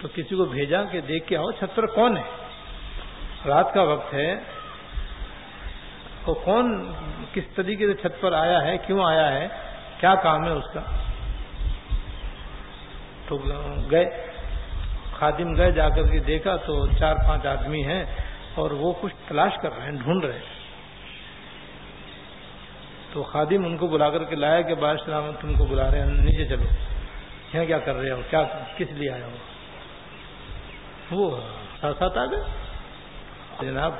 تو کسی کو بھیجا کہ دیکھ کے آؤ چھت پر کون ہے، رات کا وقت ہے، اور کون کس طریقے سے چھت پر آیا ہے، کیوں آیا ہے، کیا کام ہے اس کا. تو گئے، خادم گئے، جا کر کے دیکھا تو 4-5 آدمی ہیں اور وہ کچھ تلاش کر رہے ہیں، ڈھونڈ رہے ہیں. تو خادم ان کو بلا کر کے لایا کہ بادشاہ سلامت تم کو بلا رہے ہیں، نیچے چلو، یہاں کیا کر رہے ہو، کیا کس لیے آیا ہو. وہ ساتھ آ گئے. جناب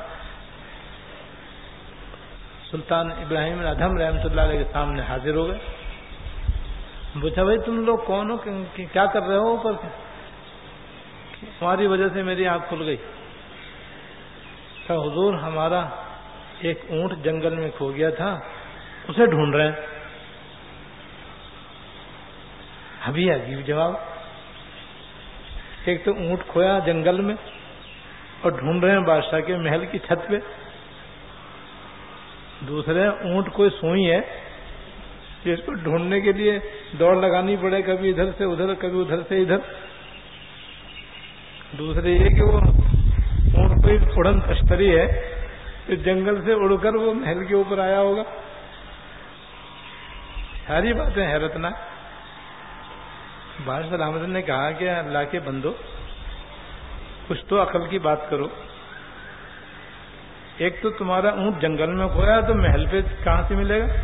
سلطان ابراہیم ادھم رحمۃ اللہ علیہ کے سامنے حاضر ہو گئے. پوچھا بھائی تم لوگ کون ہو، کیا کر رہے ہو اوپر، تمہاری وجہ سے میری آنکھ کھل گئی. کہ حضور ہمارا ایک اونٹ جنگل میں کھو گیا تھا، اسے ڈھونڈ رہے ہیں. ابھی عجیب جواب، ایک تو اونٹ کھویا جنگل میں اور ڈھونڈ رہے ہیں بادشاہ کے محل کی چھت پہ. دوسرے اونٹ کوئی سوئی ہے جس کو ڈھونڈنے کے لیے دوڑ لگانی پڑے، کبھی ادھر سے ادھر، کبھی ادھر سے ادھر. دوسرے یہ کہ وہ اونٹ کوئی اڑن تشتری ہے کہ جنگل سے اڑ کر وہ محل کے اوپر آیا ہوگا. ساری باتیں حیرتناک. بادشاہ سلامت نے کہا کہ اللہ کے بندو کچھ تو عقل کی بات کرو. ایک تو تمہارا اونٹ جنگل میں کھویا تو محل پہ کہاں سے ملے گا.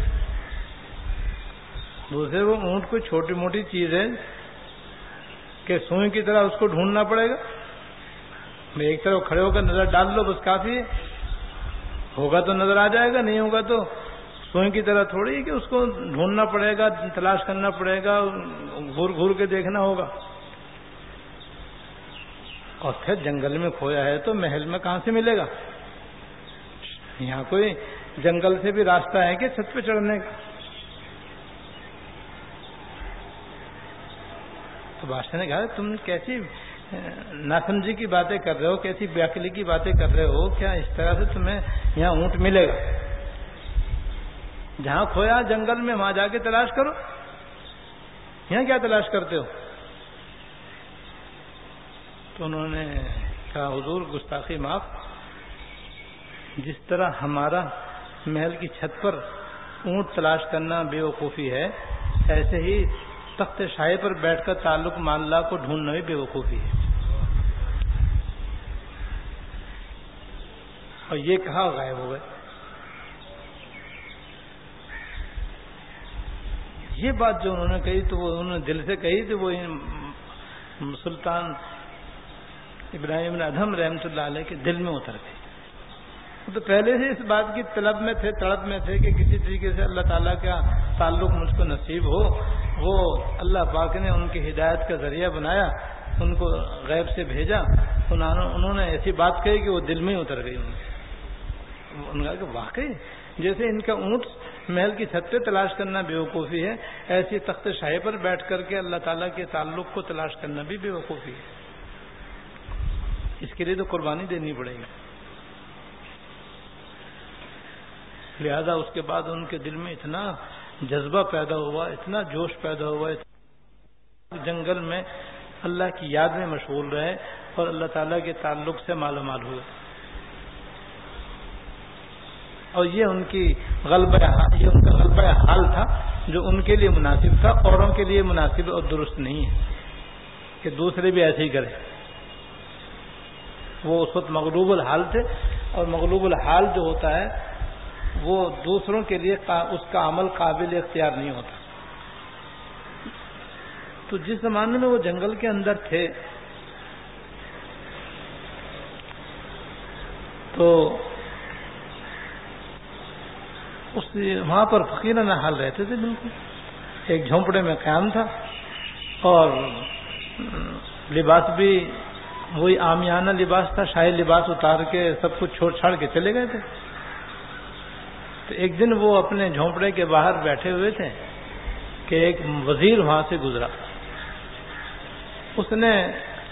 دوسرے وہ اونٹ کوئی چھوٹی موٹی چیز ہے کہ سوئی کی طرح اس کو ڈھونڈنا پڑے گا. ایک طرف کھڑے ہو کر نظر ڈال لو بس کافی ہے، ہوگا تو نظر آ جائے گا، نہیں ہوگا تو سوئی کی طرح تھوڑی ہے کہ اس کو ڈھونڈنا پڑے گا، تلاش کرنا پڑے گا، گھور گھور کے دیکھنا ہوگا. اور پھر جنگل میں کھویا ہے تو محل میں کہاں سے ملے گا. یہاں کوئی جنگل سے بھی راستہ ہے کہ چھت پہ چڑھنے کا. تو بادشاہ نے کہا تم کیسی ناسمجھی کی باتیں کر رہے ہو، کیسی بیعقلی کی باتیں کر رہے ہو، کیا اس طرح سے تمہیں یہاں اونٹ ملے گا. جہاں کھویا جنگل میں وہاں جا کے تلاش کرو، یہاں کیا تلاش کرتے ہو. تو انہوں نے کہا حضور گستاخی معاف، جس طرح ہمارا محل کی چھت پر اونٹ تلاش کرنا بے وقوفی ہے، ایسے ہی تخت شاہی پر بیٹھ کر تعلق مان اللہ کو ڈھونڈنا بھی بے وقوفی ہے. اور یہ کہا غائب ہو گئے. یہ بات جو انہوں نے کہی تو وہ انہوں نے دل سے کہی تھی، وہ سلطان ابراہیم ادھم رحمۃ اللہ علیہ کے دل میں اتر گئی. تو پہلے سے اس بات کی طلب میں تھے، تڑپ میں تھے کہ کسی طریقے سے اللہ تعالیٰ کا تعلق مجھ کو نصیب ہو. وہ اللہ پاک نے ان کی ہدایت کا ذریعہ بنایا، ان کو غیب سے بھیجا. انہوں نے ایسی بات کہی کہ وہ دل میں ہی اتر گئی. انہوں نے کہا کہ واقعی جیسے ان کا اونٹ محل کی چھت پہ تلاش کرنا بے وقوفی ہے، ایسی تخت شاہی پر بیٹھ کر کے اللہ تعالیٰ کے تعلق کو تلاش کرنا بھی بے وقوفی ہے. اس کے لیے تو قربانی دینی پڑے گی. لہذا اس کے بعد ان کے دل میں اتنا جذبہ پیدا ہوا، اتنا جوش پیدا ہوا، جنگل میں اللہ کی یاد میں مشغول رہے اور اللہ تعالیٰ کے تعلق سے مالا مال ہوئے. اور یہ ان کا غلبہ حال تھا جو ان کے لیے مناسب تھا، اوروں کے لیے مناسب اور درست نہیں ہے کہ دوسرے بھی ایسے ہی کریں. وہ اس وقت مغلوب الحال تھے، اور مغلوب الحال جو ہوتا ہے وہ دوسروں کے لیے اس کا عمل قابل اختیار نہیں ہوتا. تو جس زمانے میں وہ جنگل کے اندر تھے تو وہاں پر فقیرانہ حال رہتے تھے. بالکل ایک جھونپڑے میں قیام تھا، اور لباس بھی وہی عامیانہ لباس تھا، شاہی لباس اتار کے سب کچھ چھوڑ چھاڑ کے چلے گئے تھے. تو ایک دن وہ اپنے جھونپڑے کے باہر بیٹھے ہوئے تھے کہ ایک وزیر وہاں سے گزرا. اس نے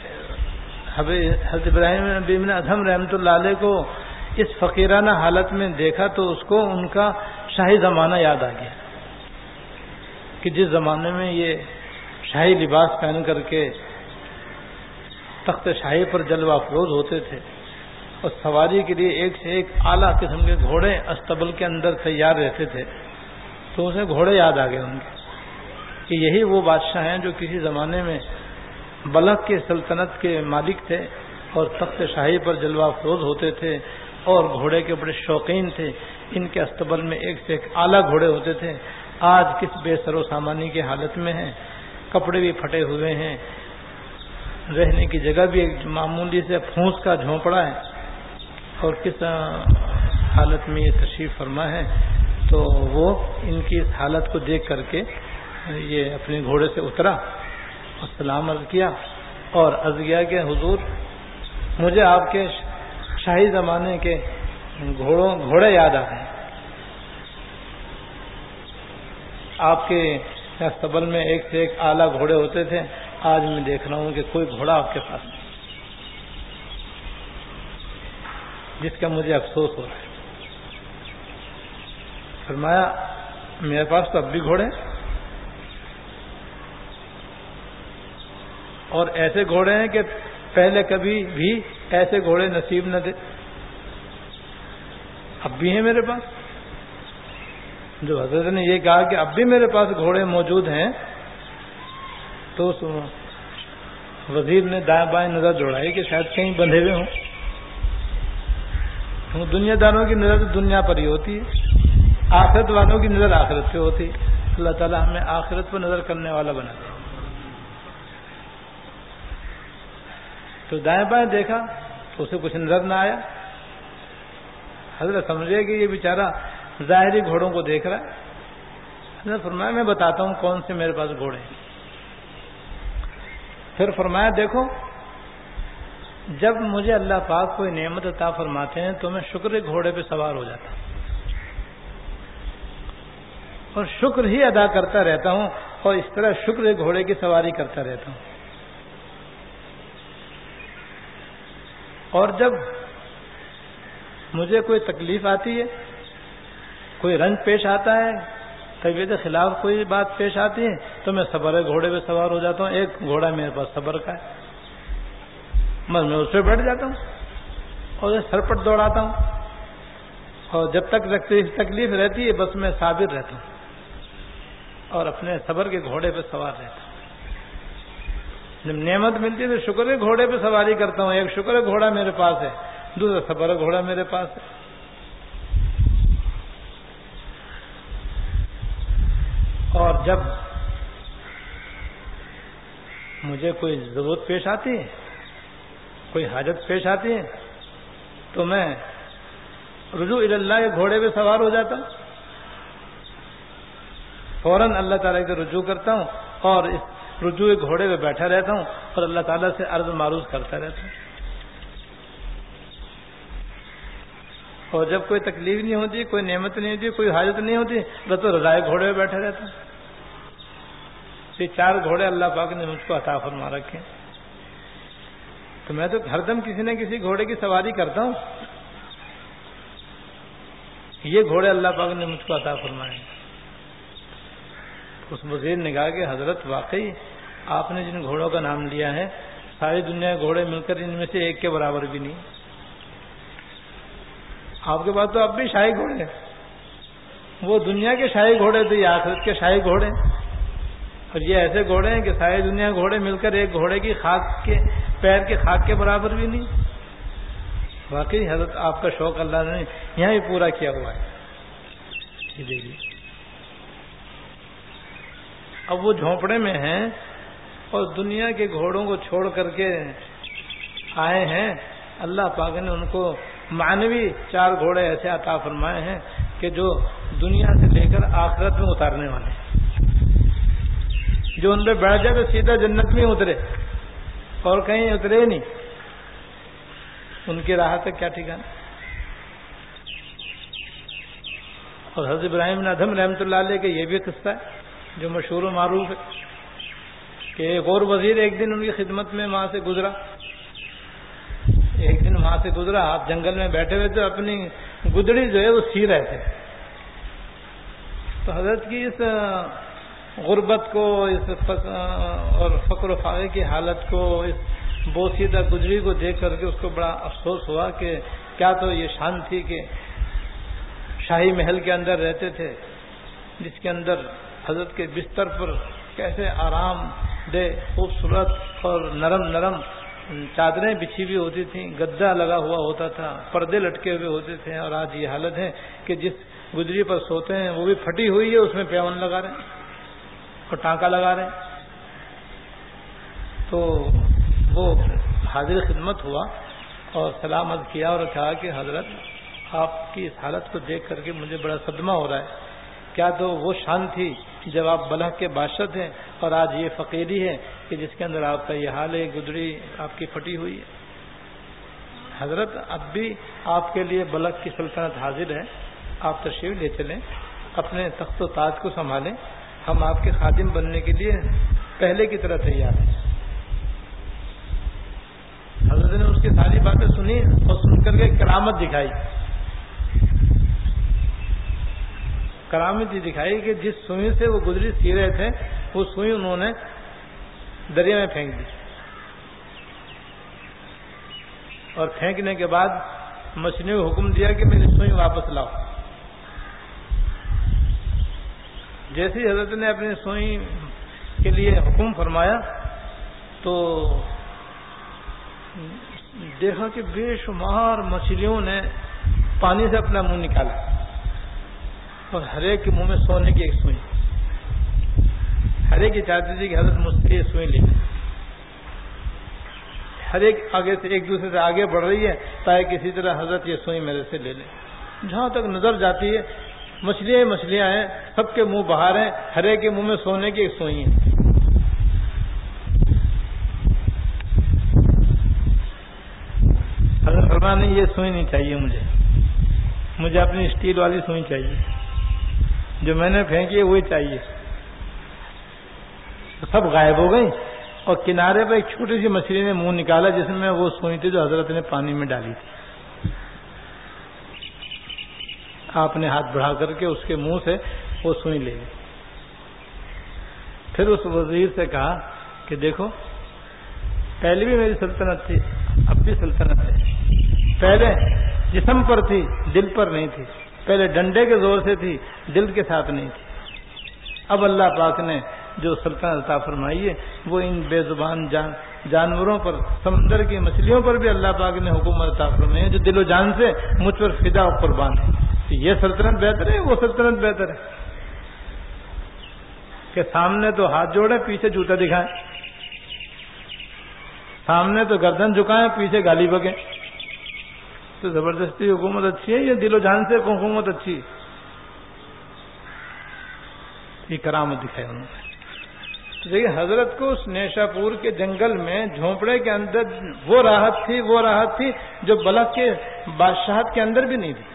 حضرت ابراہیم بن ادھم رحمۃ اللہ علیہ کو اس فقیرانہ حالت میں دیکھا تو اس کو ان کا شاہی زمانہ یاد آ گیا کہ جس زمانے میں یہ شاہی لباس پہن کر کے تخت شاہی پر جلوہ افروز ہوتے تھے اور سواری کے لیے ایک سے ایک اعلیٰ قسم کے گھوڑے استبل کے اندر تیار رہتے تھے، تو اسے گھوڑے یاد آ گئے ان کے کہ یہی وہ بادشاہ ہیں جو کسی زمانے میں بلخ کی سلطنت کے مالک تھے اور تخت شاہی پر جلوہ افروز ہوتے تھے اور گھوڑے کے بڑے شوقین تھے. ان کے استبل میں ایک سے ایک اعلیٰ گھوڑے ہوتے تھے. آج کس بے سر و سامانی کی حالت میں ہیں، کپڑے بھی پھٹے ہوئے ہیں، رہنے کی جگہ بھی ایک معمولی سے پھونس کا جھونپڑا ہے، اور کس حالت میں یہ تشریف فرما ہے. تو وہ ان کی اس حالت کو دیکھ کر کے یہ اپنے گھوڑے سے اترا اور سلام عرض کیا اور عرض کیا کہ حضور مجھے آپ کے شاہی زمانے کے گھوڑے یاد آ رہے ہیں. آپ کے استبل میں ایک سے ایک اعلیٰ گھوڑے ہوتے تھے، آج میں دیکھ رہا ہوں کہ کوئی گھوڑا آپ کے پاس نہیں، جس کا مجھے افسوس ہو رہا ہے. فرمایا میرے پاس تو اب بھی گھوڑے ہیں، اور ایسے گھوڑے ہیں کہ پہلے کبھی بھی ایسے گھوڑے نصیب نہ تھے، اب بھی ہیں میرے پاس. جو حضرت نے یہ کہا کہ اب بھی میرے پاس گھوڑے موجود ہیں، تو اس وزیر نے دائیں بائیں نظر دوڑائی کہ شاید کہیں بندھے ہوئے ہوں. دنیا داروں کی نظر تو دنیا پر ہی ہوتی ہے، آخرت والوں کی نظر آخرت پہ ہوتی ہے. اللہ تعالیٰ ہمیں آخرت پر نظر کرنے والا بنا دے. تو دائیں بائیں دیکھا تو اسے کچھ نظر نہ آیا. حضرت سمجھے کہ یہ بیچارہ ظاہری گھوڑوں کو دیکھ رہا ہے. حضرت فرمایا میں بتاتا ہوں کون سے میرے پاس گھوڑے ہیں. پھر فرمایا دیکھو جب مجھے اللہ پاک کوئی نعمت عطا فرماتے ہیں تو میں شکر گھوڑے پہ سوار ہو جاتا ہوں اور شکر ہی ادا کرتا رہتا ہوں، اور اس طرح شکر گھوڑے کی سواری کرتا رہتا ہوں. اور جب مجھے کوئی تکلیف آتی ہے، کوئی رنج پیش آتا ہے، طبیعت کے خلاف کوئی بات پیش آتی ہے، تو میں صبر گھوڑے پہ سوار ہو جاتا ہوں. ایک گھوڑا میرے پاس صبر کا ہے، میں اس پہ بیٹھ جاتا ہوں اور سر پر دوڑاتا ہوں، اور جب تک تکلیف رہتی ہے بس میں صابر رہتا ہوں اور اپنے صبر کے گھوڑے پہ سوار رہتا ہوں. جب نعمت ملتی ہے تو شکر کے گھوڑے پہ سواری کرتا ہوں. ایک شکر گھوڑا میرے پاس ہے، دوسرا صبر گھوڑا میرے پاس ہے. اور جب مجھے کوئی ضرورت پیش آتی ہے، کوئی حاجت پیش آتی ہے، تو میں رجوع اللہ کے گھوڑے پہ سوار ہو جاتا ہوں، فوراً اللہ تعالیٰ کی رجوع کرتا ہوں اور اس رجوع گھوڑے پہ بیٹھا رہتا ہوں اور اللہ تعالیٰ سے عرض معروض کرتا رہتا ہوں. اور جب کوئی تکلیف نہیں ہوتی، کوئی نعمت نہیں ہوتی، کوئی حاجت نہیں ہوتی، بس تو رضائے گھوڑے پہ بیٹھا رہتا ہوں. یہ 4 گھوڑے اللہ پاک نے مجھ کو عطا فرما رکھے، تو میں تو ہر دم کسی نہ کسی گھوڑے کی سواری کرتا ہوں. یہ گھوڑے اللہ پاک نے مجھ کو عطا فرمائے. اس وزیر نے کہا کہ حضرت واقعی آپ نے جن گھوڑوں کا نام لیا ہے ساری دنیا کے گھوڑے مل کر ان میں سے ایک کے برابر بھی نہیں. آپ کے پاس تو اب بھی شاہی گھوڑے ہیں، وہ دنیا کے شاہی گھوڑے تھے، یہ آخرت کے شاہی گھوڑے، اور یہ ایسے گھوڑے ہیں کہ ساری دنیا کے گھوڑے مل کر ایک گھوڑے کی خاک کے پیر کے خاک کے برابر بھی نہیں. واقعی حضرت آپ کا شوق اللہ نے یہاں ہی پورا کیا ہوا ہے. اب وہ جھونپڑے میں ہیں اور دنیا کے گھوڑوں کو چھوڑ کر کے آئے ہیں. اللہ پاک نے ان کو معنوی 4 گھوڑے ایسے عطا فرمائے ہیں کہ جو دنیا سے لے کر آخرت میں اتارنے والے ہیں. جو ان پہ بیٹھ جائے تو سیدھا جنت میں اترے اور کہیں اترے نہیں. ان کی راہ کا کیا ٹھکانا. اور حضرت ابراہیم بن ادھم رحمۃ اللہ علیہ کا یہ بھی قصہ ہے جو مشہور و معروف ہے کہ ایک اور وزیر ایک دن ان کی خدمت میں وہاں سے گزرا. ایک دن وہاں سے گزرا، آپ جنگل میں بیٹھے ہوئے تو اپنی گدڑی جو ہے وہ سی رہے تھے. تو حضرت کی اس غربت کو، اس اور فقر و فاقے کی حالت کو، اس بوسیدہ گجری کو دیکھ کر کے اس کو بڑا افسوس ہوا کہ کیا تو یہ شان تھی کہ شاہی محل کے اندر رہتے تھے، جس کے اندر حضرت کے بستر پر کیسے آرام دہ خوبصورت اور نرم نرم چادریں بچھی ہوئی ہوتی تھیں، گدا لگا ہوا ہوتا تھا، پردے لٹکے ہوئے ہوتے تھے، اور آج یہ حالت ہے کہ جس گجری پر سوتے ہیں وہ بھی پھٹی ہوئی ہے، اس میں پیون لگا رہے ہیں اور ٹانکا لگا رہے ہیں۔ تو وہ حاضر خدمت ہوا اور سلام عرض کیا اور کہا کہ حضرت آپ کی اس حالت کو دیکھ کر کے مجھے بڑا صدمہ ہو رہا ہے، کیا تو وہ شان تھی جب آپ بلخ کے بادشاہ تھے، اور آج یہ فقیری ہے کہ جس کے اندر آپ کا یہ حال ہے، گدڑی آپ کی پھٹی ہوئی ہے۔ حضرت اب بھی آپ کے لیے بلخ کی سلطنت حاضر ہے، آپ تشریف لے چلیں، اپنے تخت و تاج کو سنبھالیں، ہم آپ کے خادم بننے کے لیے پہلے کی طرح تیار ہیں۔ حضرت نے اس کی ساری باتیں سنی اور سن کر کے کرامت دکھائی، کرامت یہ دکھائی کہ جس سوئی سے وہ گزری سی رہے تھے وہ سوئی انہوں نے دریا میں پھینک دی، اور پھینکنے کے بعد مچھلیوں کو حکم دیا کہ میری سوئی واپس لاؤ۔ جیسے ہی حضرت نے اپنی سوئی کے لیے حکم فرمایا تو دیکھا کہ بے شمار مچھلیوں نے پانی سے اپنا منہ نکالا، اور ہر ایک کے منہ میں سونے کی ایک سوئی، ہر ایک یہ چاہتی تھی کہ حضرت مجھ سے یہ سوئی لے، ہر ایک آگے سے ایک دوسرے سے آگے بڑھ رہی ہے تاکہ کسی طرح حضرت یہ سوئی میرے سے لے لیں۔ جہاں تک نظر جاتی ہے مچھلیاں مچھلیاں ہیں، سب کے منہ باہر ہیں، ہر ایک کے منہ میں سونے کی ایک سوئی ہے۔ حضرت فرمایا یہ سوئی نہیں چاہیے مجھے اپنی اسٹیل والی سوئی چاہیے، جو میں نے پھینکی ہے وہی چاہیے۔ سب غائب ہو گئی، اور کنارے پہ ایک چھوٹی سی مچھلی نے منہ نکالا جس میں وہ سوئی تھی جو حضرت نے پانی میں ڈالی تھی۔ آپ نے ہاتھ بڑھا کر کے اس کے منہ سے وہ سوئی لے لی، پھر اس وزیر سے کہا کہ دیکھو پہلے بھی میری سلطنت تھی، اب بھی سلطنت ہے، پہلے جسم پر تھی دل پر نہیں تھی، پہلے ڈنڈے کے زور سے تھی دل کے ساتھ نہیں تھی، اب اللہ پاک نے جو سلطنت عطا فرمائی ہے وہ ان بے زبان جانوروں پر، سمندر کی مچھلیوں پر بھی اللہ پاک نے حکومت عطا فرمائی ہے جو دل و جان سے مجھ پر فدا و قربان ہے۔ یہ سلطنت بہتر ہے وہ سلطنت بہتر ہے کہ سامنے تو ہاتھ جوڑے پیچھے جوتا دکھائیں، سامنے تو گردن جھکائیں پیچھے گالی بکیں؟ تو زبردستی حکومت اچھی ہے یا دل و جان سے حکومت اچھی ہے؟ یہ کرامت دکھائی انہوں نے۔ تو دیکھیے حضرت کو اس نیشا پور کے جنگل میں جھونپڑے کے اندر وہ راحت تھی جو بلخ کے بادشاہت کے اندر بھی نہیں تھی۔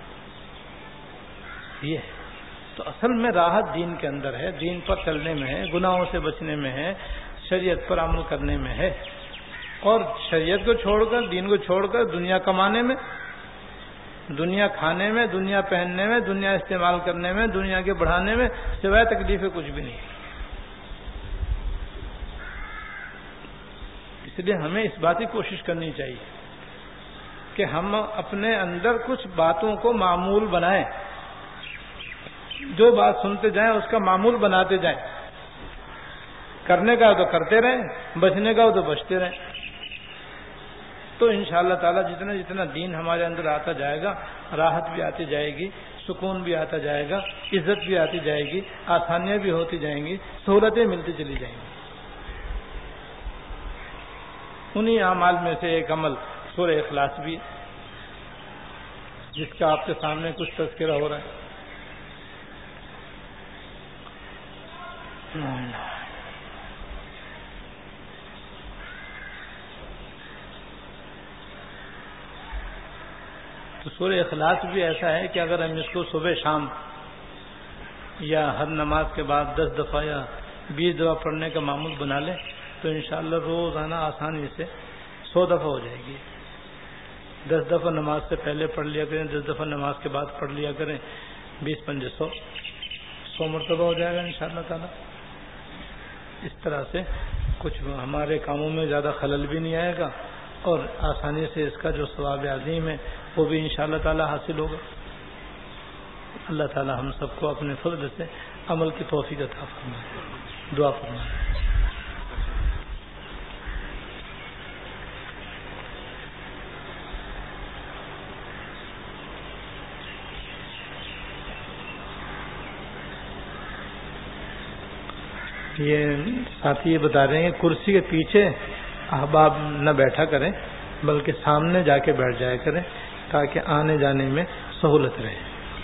یہ تو اصل میں راحت دین کے اندر ہے، دین پر چلنے میں ہے، گناہوں سے بچنے میں ہے، شریعت پر عمل کرنے میں ہے، اور شریعت کو چھوڑ کر دین کو چھوڑ کر دنیا کمانے میں، دنیا کھانے میں، دنیا پہننے میں، دنیا استعمال کرنے میں، دنیا کے بڑھانے میں سوائے تکلیفیں کچھ بھی نہیں۔ اس لیے ہمیں اس بات کی کوشش کرنی چاہیے کہ ہم اپنے اندر کچھ باتوں کو معمول بنائیں، جو بات سنتے جائیں اس کا معمول بناتے جائیں، کرنے کا تو کرتے رہیں، بچنے کا تو بچتے رہیں۔ تو انشاءاللہ تعالی جتنا جتنا دین ہمارے اندر آتا جائے گا راحت بھی آتی جائے گی، سکون بھی آتا جائے گا، عزت بھی آتی جائے گی، آسانیاں بھی ہوتی جائیں گی، سہولتیں ملتی چلی جائیں گی۔ انہی اعمال میں سے ایک عمل سورہ اخلاص بھی ہے جس کا آپ کے سامنے کچھ تذکرہ ہو رہا ہے۔ تو سورہ اخلاص بھی ایسا ہے کہ اگر ہم اس کو صبح شام یا ہر نماز کے بعد 10 دفعہ یا 20 دفعہ پڑھنے کا معمول بنا لیں تو انشاءاللہ روزانہ آسانی سے 100 دفعہ ہو جائے گی۔ 10 دفعہ نماز سے پہلے پڑھ لیا کریں، 10 دفعہ نماز کے بعد پڑھ لیا کریں، 20 پنجے 100 مرتبہ ہو جائے گا انشاءاللہ تعالی۔ اس طرح سے کچھ ہمارے کاموں میں زیادہ خلل بھی نہیں آئے گا اور آسانی سے اس کا جو ثواب عظیم ہے وہ بھی انشاءاللہ تعالی حاصل ہوگا. اللہ تعالی ہم سب کو اپنے فضل سے عمل کی توفیق عطا فرمائے. دعا فرمائے. یہ ساتھی یہ بتا رہے ہیں کہ کرسی کے پیچھے احباب نہ بیٹھا کریں بلکہ سامنے جا کے بیٹھ جایا کریں تاکہ آنے جانے میں سہولت رہے.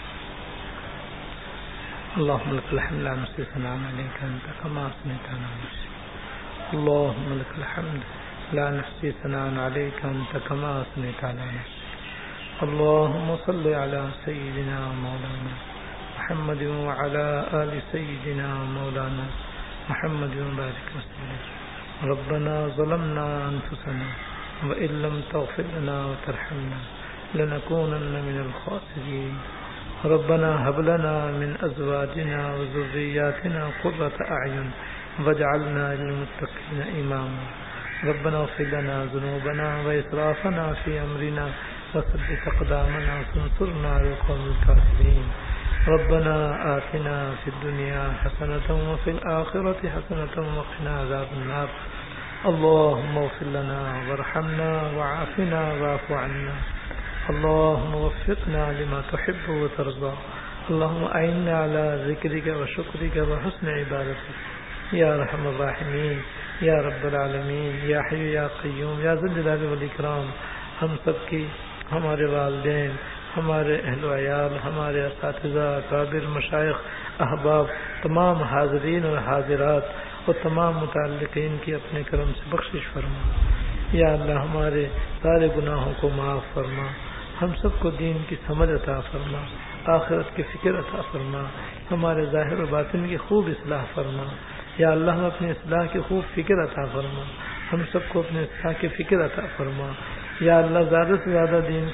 اللهم لك الحمد لا نحصي ثناء عليك أنت كما أثنيت على نفسك. اللهم لك الحمد لا نحصي ثناء عليك أنت كما أثنيت على نفسك. اللهم صل على سيدنا مولانا محمد وعلى آل سيدنا مولانا محمد وبارك وسلم. ربنا ظلمنا أنفسنا وإن لم تغفر لنا وترحمنا لنكونن من الخاسرين. ربنا هب لنا من أزواجنا وذرياتنا قرة أعين واجعلنا للمتقين إماما. ربنا اغفر لنا ذنوبنا وإسرافنا في أمرنا وثبت أقدامنا وانصرنا على القوم الكافرين. ربنا آتنا في الدنيا حسنة وفي الآخرة حسنة وقنا عذاب النار. اللهم اغفر لنا وارحمنا وعافنا واعف عنا. اللهم وفقنا لما تحب وترضى. اللهم أعنا على ذكرك وشكرك وحسن عبادتك يا أرحم الراحمين يا رب العالمين يا حي يا قيوم يا ذا الجلال والإكرام. ہم سب کی، ہمارے والدین، ہمارے اہل و عیال، ہمارے اساتذہ، اکابر، مشائخ، احباب، تمام حاضرین اور حاضرات اور تمام متعلقین کی اپنے کرم سے بخشش فرما. یا اللہ ہمارے سارے گناہوں کو معاف فرما. ہم سب کو دین کی سمجھ عطا فرما، آخرت کی فکر عطا فرما. ہمارے ظاہر و باطن کی خوب اصلاح فرما. یا اللہ ہم اپنی اصلاح کی خوب فکر عطا فرما. ہم سب کو اپنے اصلاح کی فکر عطا فرما. یا اللہ زیادہ سے زیادہ دین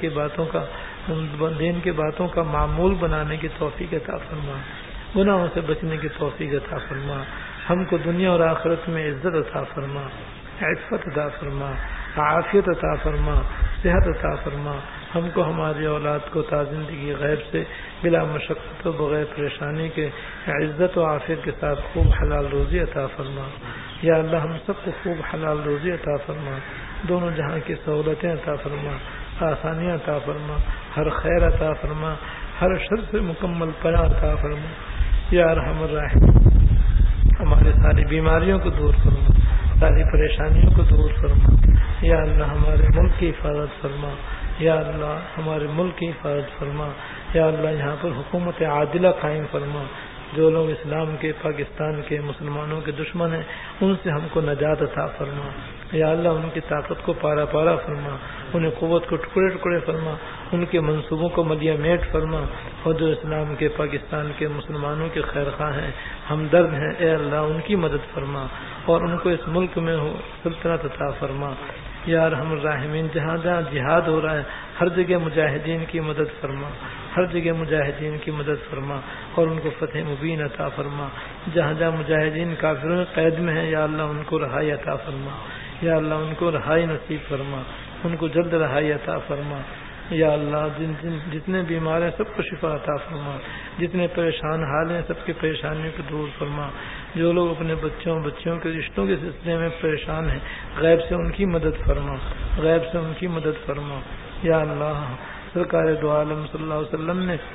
کی باتوں کا معمول بنانے کی توفیق عطا فرما. گناہوں سے بچنے کی توفیق عطا فرما. ہم کو دنیا اور آخرت میں عزت عطا فرما، عفت عطا فرما، عافیت عطا فرما، صحت عطا فرما. ہم کو ہماری اولاد کو تا زندگی غیب سے بلا مشقت و بغیر پریشانی کے عزت و عافیت کے ساتھ خوب حلال روزی عطا فرما. یا اللہ ہم سب کو خوب حلال روزی عطا فرما. دونوں جہاں کی سہولتیں عطا فرما، آسانیاں عطا فرما، ہر خیر عطا فرما، ہر شر سے مکمل پناہ عطا فرما. یا ارحم الراحمین ہماری ساری بیماریوں کو دور فرما، ساری پریشانیوں کو دور فرما. یا اللہ ہمارے ملک کی حفاظت فرما. یا اللہ ہمارے ملک کی حفاظت فرما. یا اللہ یہاں پر حکومت عادلہ قائم فرما. جو لوگ اسلام کے، پاکستان کے، مسلمانوں کے دشمن ہیں ان سے ہم کو نجات عطا فرما. یا اللہ ان کی طاقت کو پارا پارا فرما، انہیں قوت کو ٹکڑے ٹکڑے فرما، ان کے منصوبوں کو ملیا میٹ فرما. اور جو اسلام کے، پاکستان کے، مسلمانوں کے خیر خواہ ہیں، ہمدرد ہیں، اے اللہ ان کی مدد فرما اور ان کو اس ملک میں سلطنت عطا فرما. یا ارحم الراحمین جہاں جہاں جہاد ہو رہا ہے ہر جگہ مجاہدین کی مدد فرما، ہر جگہ مجاہدین کی مدد فرما اور ان کو فتح مبین عطا فرما. جہاں جہاں مجاہدین کافروں کے قید میں ہیں یا اللہ ان کو رہائی عطا فرما. یا اللہ ان کو رہائی نصیب فرما، ان کو جلد رہائی عطا فرما. یا اللہ جتنے بیمار ہیں سب کو شفا عطا فرما، جتنے پریشان حال ہیں سب کی پریشانیوں کو دور فرما. جو لوگ اپنے بچیوں کے رشتوں کے سلسلے میں پریشان ہیں غیب سے ان کی مدد فرما، غیب سے ان کی مدد فرما. یا اللہ سرکار دو عالم صلی اللہ علیہ وسلم نے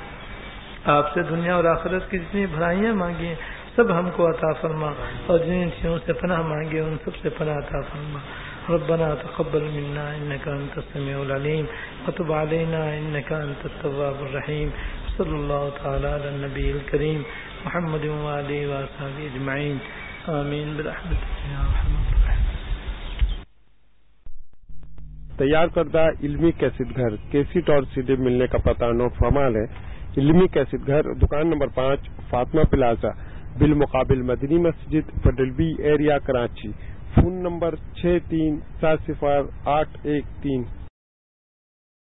آپ سے دنیا اور آخرت کی جتنی بھلائیاں مانگی ہیں سب ہم کو عطا فرما اور جن چیزوں سے پناہ مانگی ان سب سے پناہ عطا فرما. ربنا تقبل منا انك انت السميع العليم وتب علينا انك انت التواب الرحيم. صلی اللہ تعالی علی النبی الکریم محمد وآلہ وصحبہ اجمعین آمین برحمتک یا ارحم الراحمین. تیار کردہ علمی کیسٹ گھر، کیسٹ اور سی ڈی ملنے کا پتہ نوٹ فرمال ہے. علمی کیسٹ گھر، دکان نمبر 5، فاطمہ پلازا، بالمقابل مدنی مسجد، federal B area, Karachi. Phone number 63708113.